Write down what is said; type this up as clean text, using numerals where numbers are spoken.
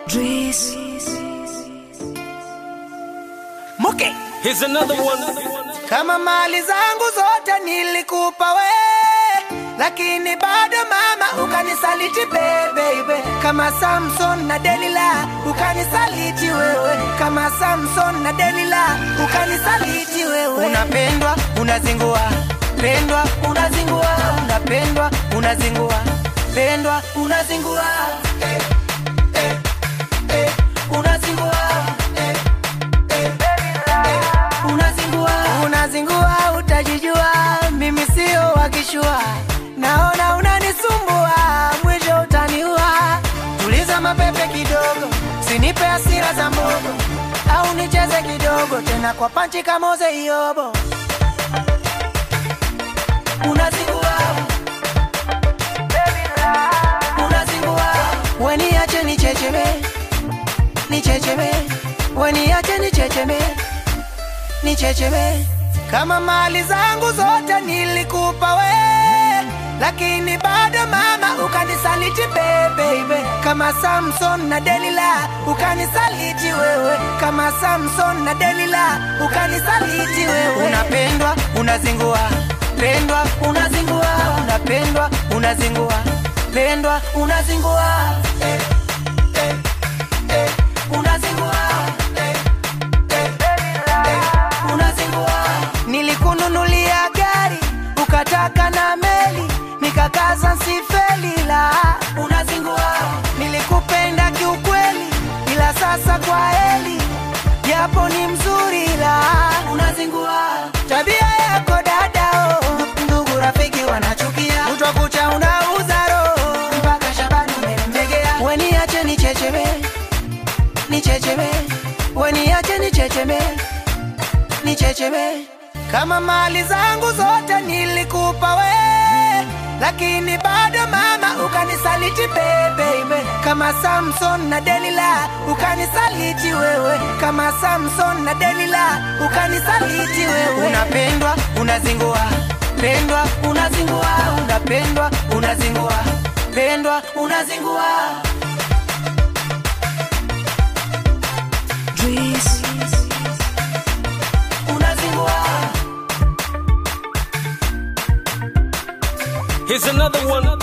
Drees. Muke. Here's another one. Kama mali zangu zote nilikupa we, lakini bado mama ukanisaliti baby. Kama Samson na Delila ukanisaliti wewe. Kama Samson na Delila ukanisaliti wewe. Unapendwa, unazingua. Pendwa, unazingua. Unapendwa, unazingua. Pendwa, unazingua. Unazingua. Unazingua, utajijua, mimi sio wakishua. Naona unanisumbua, mwisho utaniua. Tuliza mapepe kidogo, sinipe hasira za mbogo. Au nicheze kidogo, tena kwa panchi kama Mose Iyobo. Unazingua, unazingua. Weniache nichecheme, nichecheme. Weniache nichecheme, nichecheme. Kama mali zangu zote nilikupa we, lakini bado mama ukanisaliti baby. Kama Samson na Delila ukanisaliti wewe. Kama Samson na Delila ukanisaliti wewe. Unapendwa, unazingua. Pendwa, unazingua. Unapendwa, unazingua. Pendwa, unazingua. Unazingua. Nilikununulia gari, ukataka na meli, nikakaza sifeli la. Unazingua. Nilikupenda kiukweli, ila sasa kwa heli, japo ni mzuri la. Unazingua. Tabia yako dada, ndugu rafiki wanachukia. Utakucha unauza roho, mpaka Shabani umemtegea. Weniache nichecheme, nichecheme. Weniache nichecheme, nichecheme. Kama mali zangu zote nilikupa we, lakini bado mama ukanisaliti baby. Kama Samson na Delila ukanisaliti wewe. Kama Samson na Delila ukanisaliti wewe. Unapendwa, unazingua. Pendwa, unazingua. Unapendwa, unazingua. Pendwa, unazingua. Drees. Unazingua. Here's another one.